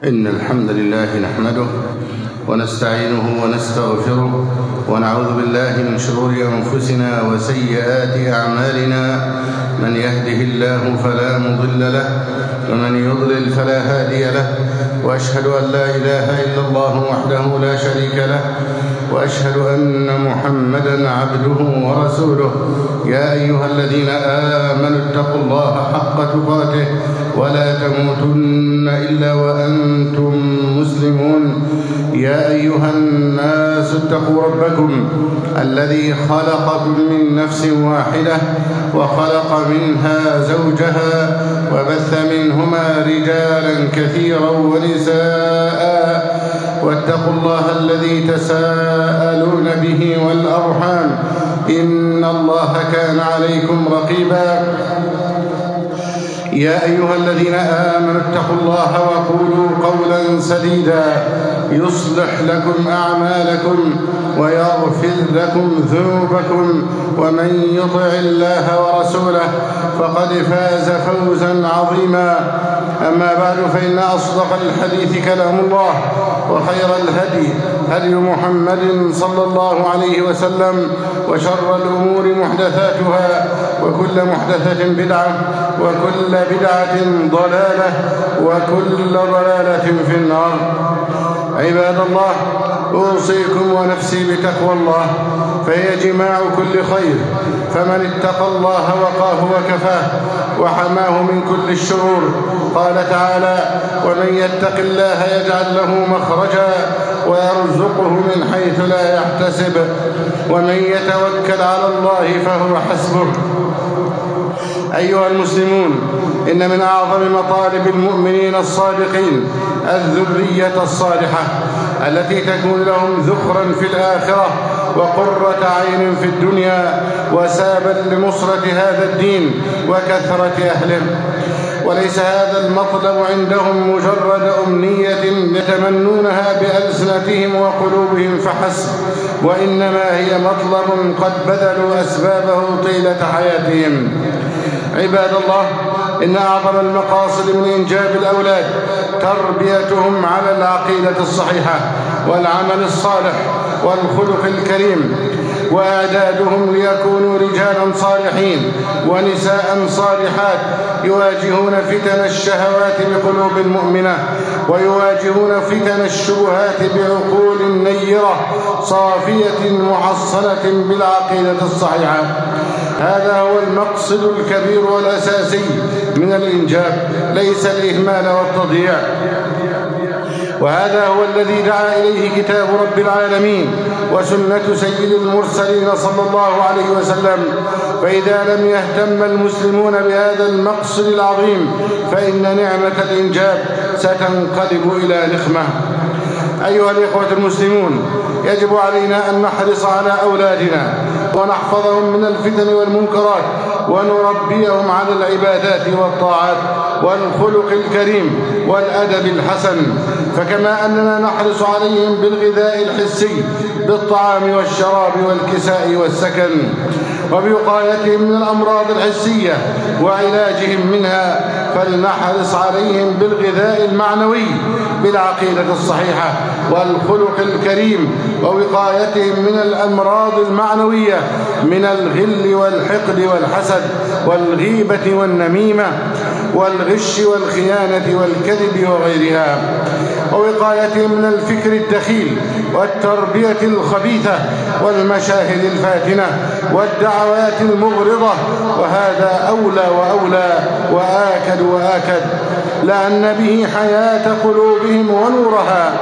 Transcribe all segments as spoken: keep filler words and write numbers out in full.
إن الحمد لله نحمده ونستعينه ونستغفره ونعوذ بالله من شرور أنفسنا وسيئات أعمالنا. من يهده الله فلا مضل له ومن يضلل فلا هادي له، وأشهد أن لا إله إلا الله وحده لا شريك له، وأشهد أن محمدا عبده ورسوله. يا أيها الذين آمنوا اتقوا الله حق تقاته ولا تموتن إلا وأنتم مسلمون. يا أيها الناس اتقوا ربكم الذي خلقكم من نفس واحدة وخلق منها زوجها وبث منهما رجالا كثيرا ونساء، واتقوا الله الذي تساءلون به والأرحام إن الله كان عليكم رقيبا. يا أيها الذين آمنوا اتقوا الله وقولوا قولا سديدا يصلح لكم أعمالكم ويغفر لكم ذنوبكم، ومن يطع الله ورسوله فقد فاز فوزا عظيما. أما بعد، فإن أصدق الحديث كلام الله، وخير الهدي هدي محمد صلى الله عليه وسلم، وشر الأمور محدثاتها، وكل محدثة بدعة، وكل بدعة ضلالة، وكل ضلالة في النار. عباد الله، أوصيكم ونفسي بتقوى الله، فهي جماع كل خير، فمن اتقى الله وقاه وكفاه وحماه من كل الشرور. قال تعالى: ومن يتق الله يجعل له مخرجا ويرزقه من حيث لا يحتسب، ومن يتوكل على الله فهو حسبه. أيها المسلمون، إن من أعظم مطالب المؤمنين الصادقين الذرية الصالحة التي تكون لهم ذخرا في الآخرة وقرة عين في الدنيا، وسابا لنصرة هذا الدين وكثرة أهله. وليس هذا المطلب عندهم مجرد أمنية يتمنونها بألسنتهم وقلوبهم فحسب، وإنما هي مطلب قد بذلوا أسبابه طيلة حياتهم. عباد الله، إن أعظم المقاصد من إنجاب الأولاد تربيتهم على العقيدة الصحيحة والعمل الصالح والخلق الكريم، وإعدادهم ليكونوا رجالا صالحين ونساء صالحات يواجهون فتن الشهوات بقلوب مؤمنة، ويواجهون فتن الشبهات بعقول نيرة صافية محصنة بالعقيدة الصحيحة. هذا هو المقصد الكبير والأساسي من الإنجاب، ليس الإهمال والتضييع. وهذا هو الذي دعا إليه كتاب رب العالمين وسنة سيد المرسلين صلى الله عليه وسلم. فإذا لم يهتم المسلمون بهذا المقصد العظيم، فإن نعمة الإنجاب ستنقلب إلى نقمة. أيها الإخوة المسلمون، يجب علينا أن نحرص على أولادنا ونحفظهم من الفتن والمنكرات، ونربيهم على العبادات والطاعات والخلق الكريم والأدب الحسن. فكما أننا نحرص عليهم بالغذاء الحسي بالطعام والشراب والكساء والسكن، وبوقايتهم من الأمراض الحسية وعلاجهم منها، فلنحرص عليهم بالغذاء المعنوي بالعقيدة الصحيحة والخلق الكريم، ووقايتهم من الأمراض المعنوية من الغل والحقد والحسد والغيبة والنميمة والغش والخيانة والكذب وغيرها، ووقايتهم من الفكر الدخيل والتربية الخبيثة والمشاهد الفاتنة والدعوات المغرضة. وهذا أولى وأولى وآكد وآكد، لأن به حياة قلوبهم ونورها.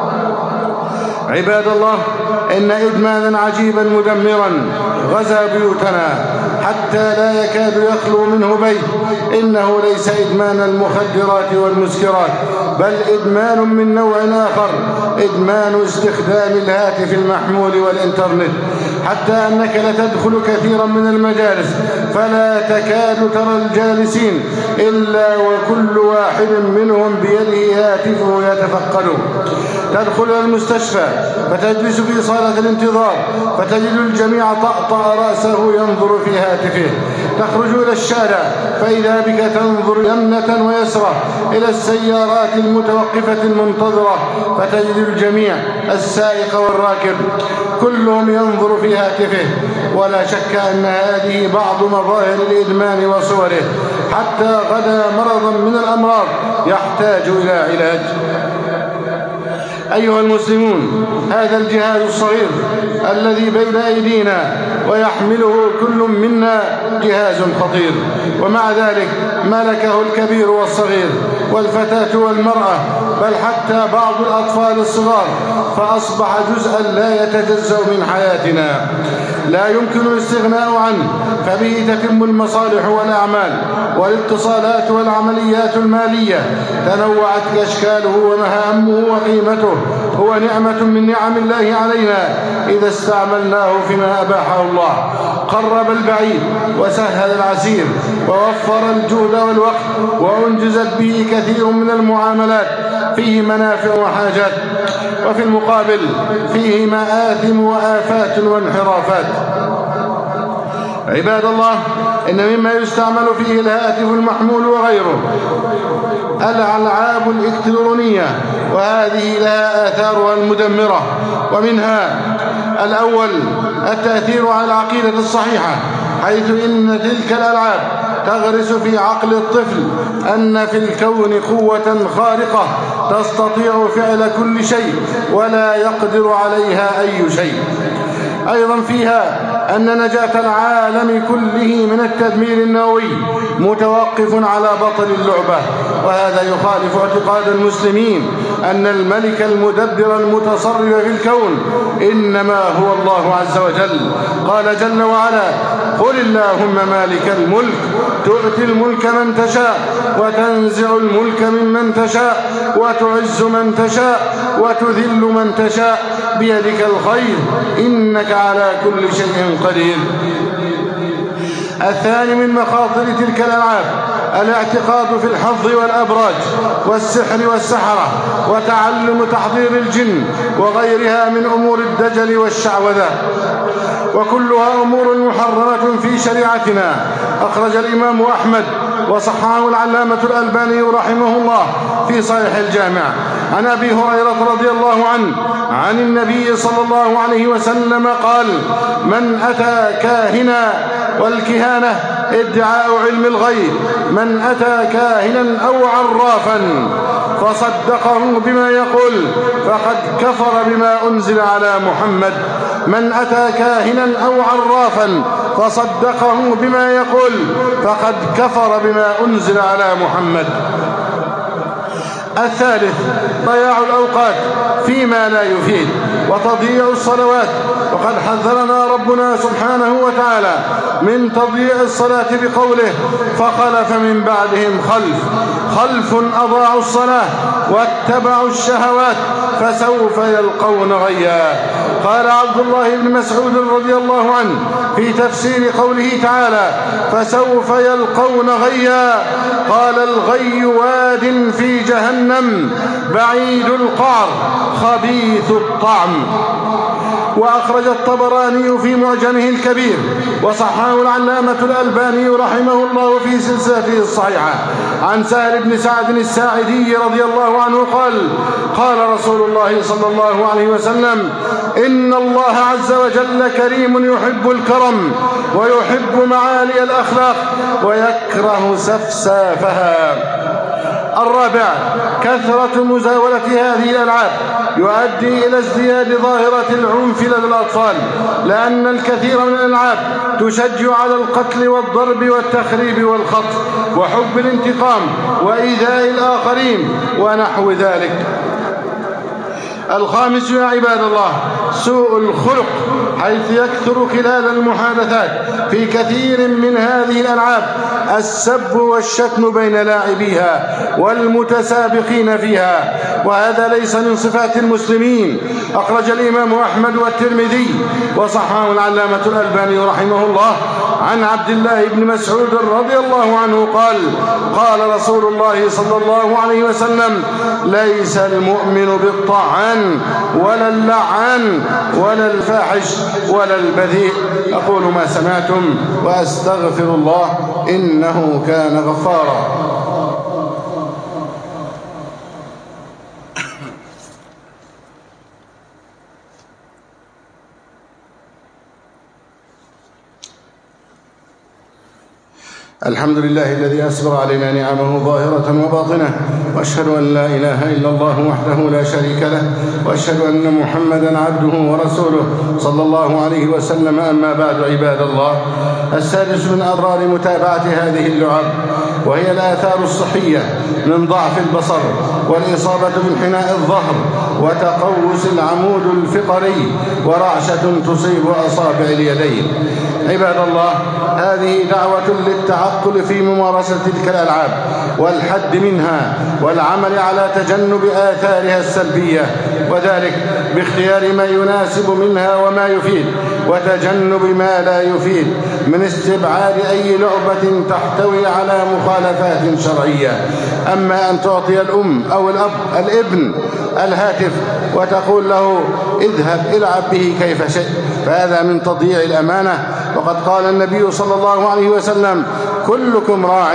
عباد الله، إن إدمانا عجيبا مدمرا غزا بيوتنا حتى لا يكاد يخلو منه بيت. إنه ليس إدمان المخدرات والمسكرات، بل إدمان من نوع آخر، إدمان استخدام الهاتف المحمول والإنترنت، حتى أنك لتدخل كثيرا من المجالس فلا تكاد ترى الجالسين إلا وكل واحد منهم بيده هاتفه يتفقده. تدخل المستشفى فتجلس في صالة الانتظار فتجد الجميع طأطأ رأسه ينظر في هاتفه. تخرج إلى الشارع فإذا بك تنظر يمنة ويسرى إلى السيارات المتوقفة المنتظرة، فتجد الجميع السائق والراكب كلهم ينظر في هاتفه. ولا شك أن هذه بعض مظاهر الإدمان وصوره، حتى غدا مرضا من الأمراض يحتاج إلى علاج. أيها المسلمون، هذا الجهاز الصغير الذي بين أيدينا ويحمله كل منا جهاز خطير، ومع ذلك ملكه الكبير والصغير والفتاة والمرأة، بل حتى بعض الأطفال الصغار، فأصبح جزءا لا يتجزأ من حياتنا لا يمكن الاستغناء عنه، فبه تتم المصالح والأعمال والاتصالات والعمليات المالية. تنوعت أشكاله ومهامه وقيمته، هو نعمة من نعم الله علينا إذا استعملناه فيما أباحه الله. قرب البعيد وسهل العسير ووفر الجهد والوقت، وأنجزت به كثير من المعاملات، فيه منافع وحاجات، وفي المقابل فيه مآثم وآفات وانحرافات. عباد الله، إن مما يستعمل فيه الهاتف المحمول وغيره الألعاب الإلكترونية، وهذه لها آثارها المدمرة، ومنها الأول التأثير على العقيدة الصحيحة، حيث إن تلك الألعاب تغرس في عقل الطفل أن في الكون قوة خارقة تستطيع فعل كل شيء ولا يقدر عليها أي شيء. أيضا فيها أن نجاة العالم كله من التدمير النووي متوقف على بطل اللعبة، وهذا يخالف اعتقاد المسلمين أن الملك المدبر المتصرف في الكون إنما هو الله عز وجل. قال جل وعلا: قل اللهم مالك الملك تؤتي الملك من تشاء وتنزع الملك ممن تشاء وتعز من تشاء وتذل من تشاء بيدك الخير إنك على كل شيء قدير. الثاني من مخاطر تلك الألعاب الاعتقاد في الحظ والأبراج والسحر والسحرة وتعلم تحضير الجن وغيرها من أمور الدجل والشعوذة، وكلها أمور محرمة في شريعتنا. أخرج الإمام أحمد وصححه العلامة الألباني رحمه الله في صحيح الجامع عن أبي هريرة رضي الله عنه عن النبي صلى الله عليه وسلم قال: من أتى كاهنا، والكهانة ادعاء علم الغيب، من أتى كاهنا أو عرافا فصدقه بما يقول فقد كفر بما أنزل على محمد. من أتى كاهنا أو عرافا فصدقه بما يقول فقد كفر بما أنزل على محمد. الثالث ضياع الأوقات فيما لا يفيد وتضييع الصلوات، وقد حذرنا ربنا سبحانه وتعالى من تضييع الصلاة بقوله: فخلف من بعدهم خلف خلف أضاعوا الصلاة واتبعوا الشهوات فسوف يلقون غيا. قال عبد الله بن مسعود رضي الله عنه في تفسير قوله تعالى: فسوف يلقون غيا، قال: الغي واد في جهنم بعيد القعر خبيث الطعم. وأخرج الطبراني في معجمه الكبير وصححه العلامة الألباني رحمه الله في سلسلته الصحيحة عن سهل بن سعد الساعدي رضي الله عنه قال: قال رسول الله صلى الله عليه وسلم: إن الله عز وجل كريم يحب الكرم ويحب معالي الأخلاق ويكره سفسافها. الرابع كثرة مزاولة هذه الألعاب يؤدي إلى ازدياد ظاهرة العنف لدى الأطفال، لأن الكثير من الألعاب تشجع على القتل والضرب والتخريب والخطف وحب الانتقام وإيذاء الآخرين ونحو ذلك. الخامس يا عباد الله سوء الخلق، حيث يكثر خلال المحادثات في كثير من هذه الألعاب السب والشتم بين لاعبيها والمتسابقين فيها، وهذا ليس من صفات المسلمين. أخرج الإمام أحمد والترمذي وصححه العلامة الألباني رحمه الله عن عبد الله بن مسعود رضي الله عنه قال قال رسول الله صلى الله عليه وسلم ليس المؤمن بالطعان ولا اللعان ولا الفاحش ولا البذيء. أقول ما سمعتم وأستغفر الله إنه كان غفارا. الحمد لله الذي أسبغ علينا نعمه ظاهرة وباطنة، وأشهد أن لا إله إلا الله وحده لا شريك له، وأشهد أن محمدا عبده ورسوله صلى الله عليه وسلم. أما بعد، عباد الله، السادس من أضرار متابعة هذه اللعب وهي الآثار الصحية من ضعف البصر والإصابة بانحناء الظهر وتقوس العمود الفقري ورعشة تصيب أصابع اليدين. عباد الله، هذه دعوة للتعقل في ممارسة تلك الألعاب والحد منها والعمل على تجنب آثارها السلبية، وذلك باختيار ما يناسب منها وما يفيد، وتجنب ما لا يفيد، من استبعاد أي لعبة تحتوي على مخالفات شرعية. أما أن تعطي الأم أو الأب الابن الهاتف وتقول له اذهب العب به كيف شئت، فهذا من تضييع الأمانة. وقد قال النبي صلى الله عليه وسلم كلكم راع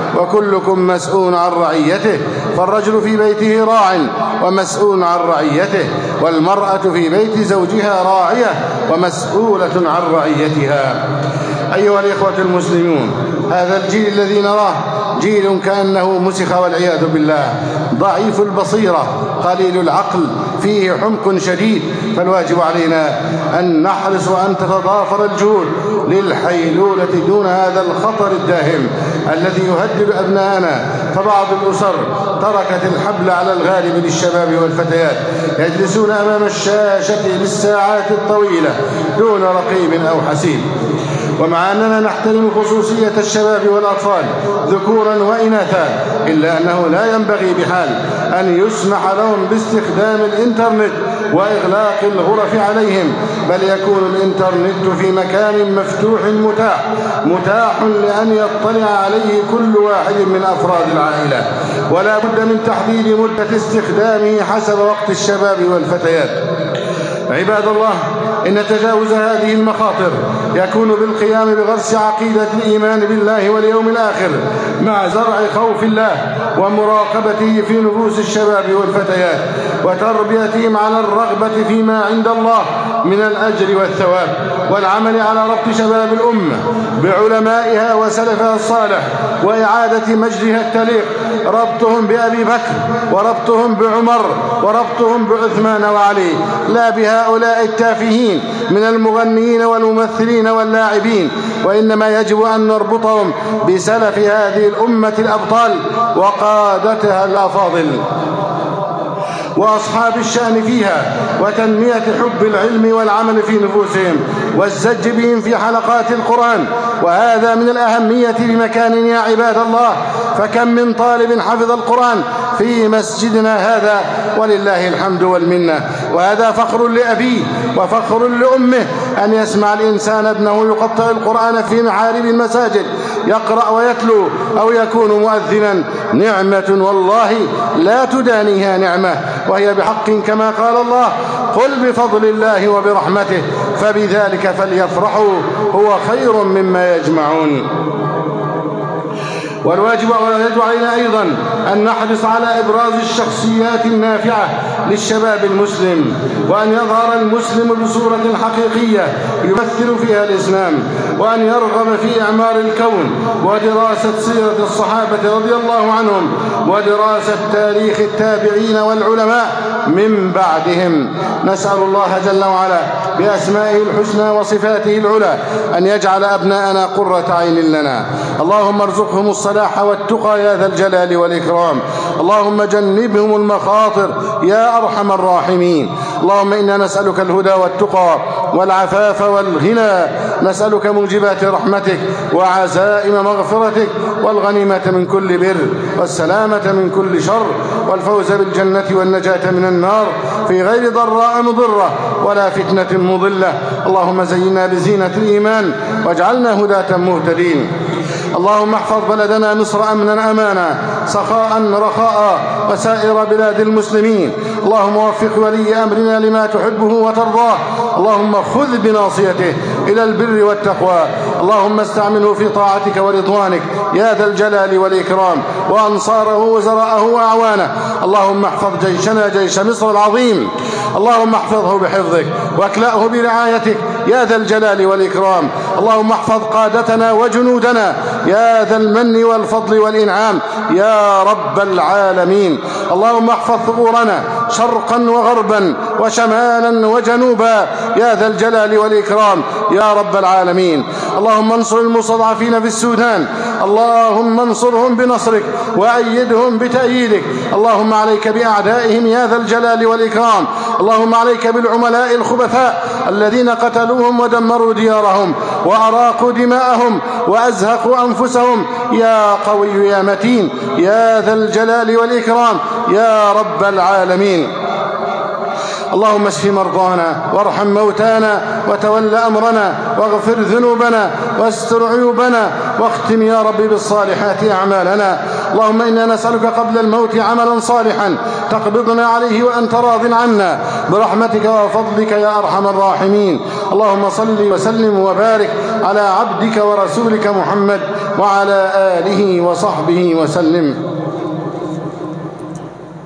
وكلكم مسؤول عن رعيته، فالرجل في بيته راع ومسؤول عن رعيته، والمرأة في بيت زوجها راعية ومسؤولة عن رعيتها. أيها الإخوة المسلمون، هذا الجيل الذي نراه جيل كأنه مسخ والعياذ بالله، ضعيف البصيرة قليل العقل، فيه حمق شديد، فالواجب علينا أن نحرص وأن تتضافر الجهود للحيلولة دون هذا الخطر الداهم الذي يهدد أبناءنا. فبعض الأسر تركت الحبل على الغالب للشباب والفتيات يجلسون أمام الشاشة بالساعات الطويلة دون رقيب أو حسيب. ومع أننا نحترم خصوصية الشباب والأطفال ذكورا وإناثا، إلا أنه لا ينبغي بحال أن يسمح لهم باستخدام الإنترنت وإغلاق الغرف عليهم، بل يكون الإنترنت في مكان مفتوح متاح متاح لأن يطلع عليه كل واحد من أفراد العائلة، ولا بد من تحديد مدة استخدامه حسب وقت الشباب والفتيات. عباد الله، إن تجاوز هذه المخاطر يكون بالقيام بغرس عقيدة الإيمان بالله واليوم الآخر، مع زرع خوف الله ومراقبته في نفوس الشباب والفتيات، وتربيتهم على الرغبة فيما عند الله من الأجر والثواب، والعمل على ربط شباب الأمة بعلمائها وسلفها الصالح وإعادة مجدها التليق، ربطهم بأبي بكر وربطهم بعمر وربطهم بعثمان وعلي، لا بهؤلاء التافهين من المغنيين والممثلين واللاعبين، وإنما يجب أن نربطهم بسلف هذه الأمة الأبطال وقادتها الأفاضل وأصحاب الشأن فيها، وتنمية حب العلم والعمل في نفوسهم والزج بهم في حلقات القرآن، وهذا من الأهمية بمكان يا عباد الله. فكم من طالب حفظ القرآن في مسجدنا هذا ولله الحمد والمنة، وهذا فخر لأبيه وفخر لأمه أن يسمع الإنسان ابنه يقطع القرآن في محارب المساجد يقرأ ويتلو أو يكون مؤذنا. نعمة والله لا تدانيها نعمة، وهي بحق كما قال الله قل بفضل الله وبرحمته فبذلك فليفرحوا هو خير مما يجمعون. والواجب علينا أيضا أن نحرص على إبراز الشخصيات النافعة للشباب المسلم، وأن يظهر المسلم بصورة حقيقية يمثل فيها الإسلام، وأن يرغب في إعمار الكون ودراسة سيرة الصحابة رضي الله عنهم ودراسة تاريخ التابعين والعلماء من بعدهم. نسأل الله جل وعلا بأسمائه الحسنى وصفاته العلى أن يجعل أبناءنا قرة عين لنا. اللهم ارزقهم الصلاة الصلاح والتقى يا ذا الجلال والإكرام. اللهم جنبهم المخاطر يا أرحم الراحمين. اللهم إنا نسألك الهدى والتقى والعفاف والغنى، نسألك موجبات رحمتك وعزائم مغفرتك والغنيمة من كل بر والسلامة من كل شر والفوز بالجنة والنجاة من النار في غير ضراء مضرة ولا فتنة مضلة. اللهم زينا بزينة الإيمان واجعلنا هداة مهتدين. اللهم احفظ بلدنا مصر أمنا أمانا سخاء رخاء وسائر بلاد المسلمين. اللهم وفق ولي أمرنا لما تحبه وترضاه. اللهم خذ بناصيته إلى البر والتقوى. اللهم استعمله في طاعتك ورضوانك يا ذا الجلال والإكرام، وأنصاره وزراءه وأعوانه. اللهم احفظ جيشنا جيش مصر العظيم، اللهم احفظه بحفظك واكلأه برعايتك يا ذا الجلال والإكرام. اللهم احفظ قادتنا وجنودنا يا ذا المن والفضل والإنعام يا رب العالمين. اللهم احفظ ثغورنا شرقا وغربا وشمالا وجنوبا يا ذا الجلال والإكرام يا رب العالمين. اللهم انصر المستضعفين في السودان، اللهم انصرهم بنصرك وأيدهم بتأييدك. اللهم عليك بأعدائهم يا ذا الجلال والإكرام. اللهم عليك بالعملاء الخبثاء الذين قتلوهم ودمروا ديارهم وأراقوا دماءهم وأزهقوا أنفسهم يا قوي يا متين يا ذا الجلال والإكرام يا رب العالمين. اللهم اشف مرضانا وارحم موتانا وتول أمرنا واغفر ذنوبنا واستر عيوبنا واختم يا رب بالصالحات أعمالنا. اللهم إنا نسألك قبل الموت عملا صالحا تقبضنا عليه وأنت راض عنا برحمتك وفضلك يا أرحم الراحمين. اللهم صل وسلم وبارك على عبدك ورسولك محمد وعلى آله وصحبه وسلم.